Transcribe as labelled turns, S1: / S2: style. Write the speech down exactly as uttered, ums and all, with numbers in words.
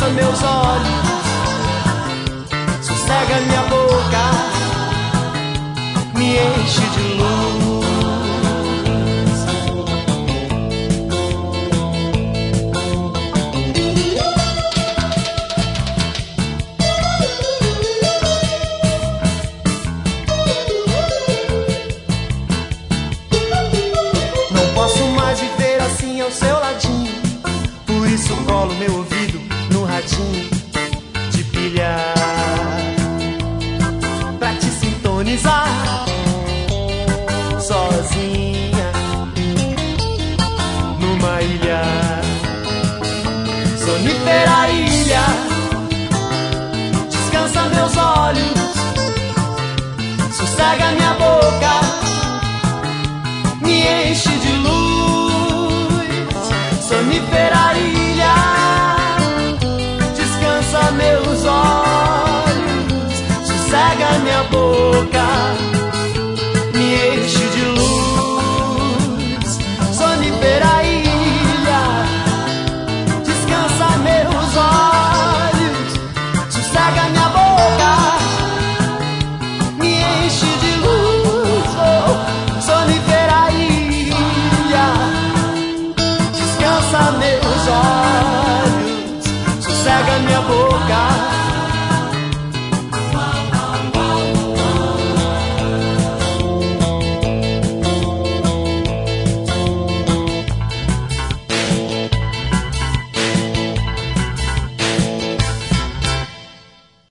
S1: meus olhos, sossega minha boca, me enche de luz. Não posso mais viver assim ao seu ladinho, por isso colo meu ouvido no radinho de pilha pra te sintonizar sozinha numa ilha, sonífera ilha. Descansa meus olhos, sossega minha boca, me enche